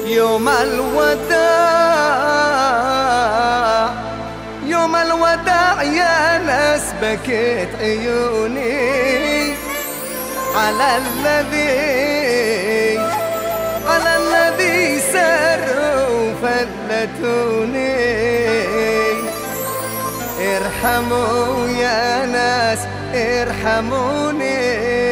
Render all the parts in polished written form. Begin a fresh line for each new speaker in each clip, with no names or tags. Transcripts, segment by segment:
يوم الوداع يوم الوداع يا ناس بكيت عيوني على الذي سروا فلتوني. ارحموا يا ناس ارحموني.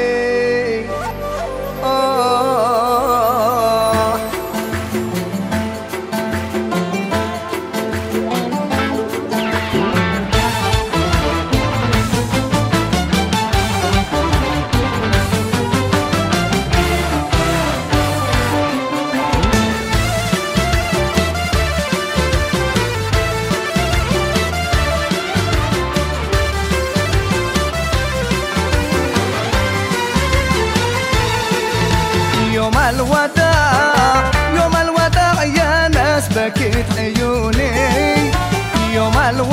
يوم الوداع يا ناس بكيت عيوني. يوم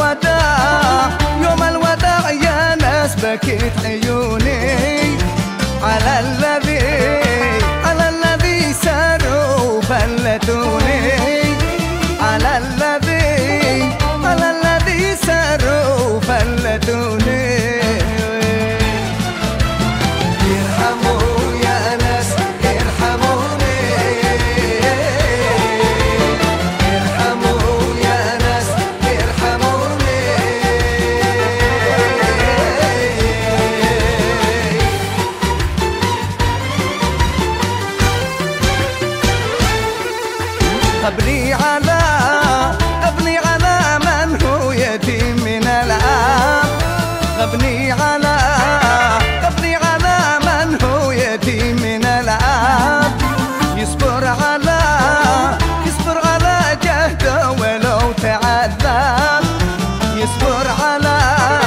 الوداع يا ناس بكيت عيوني على الذي ساروا فلتوني. على الذي ساروا فلتوني. غبني على من هو يتيم من الآب. غبني على من هو يتيم من الآب. يصبر على جهده ولو تعذب. يصبر على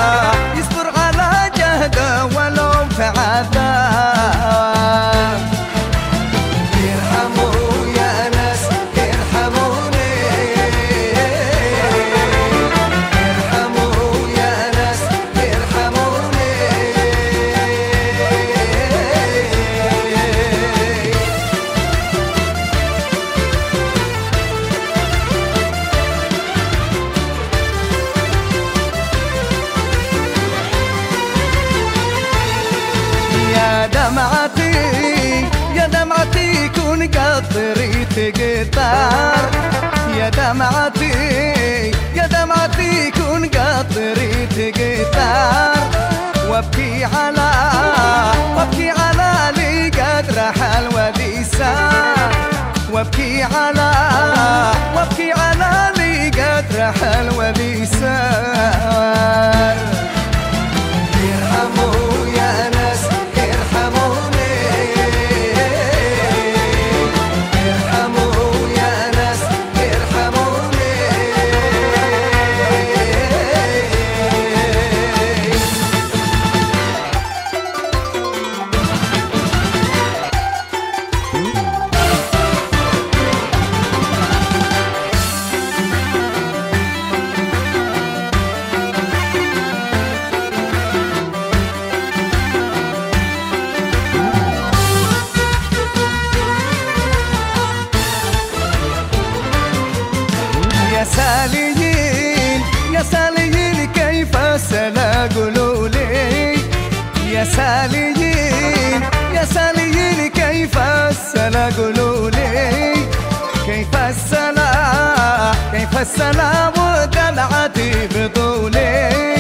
جهده ولو تعذب. يا دمعتي كون قطري تقطر. يا دمعتي كون قطري تقطر. وابكي على لي قد رحل وذي سار. وابكي على لي قد رحل وذي سار. ارحموا يا ناس ارحموني. ارحموا يا ناس ارحموني. يا ساليين كيف السلا قولوا لي. يا ساليين كيف السلا قولوا لي. كيف السلا ودمعتي بطولي.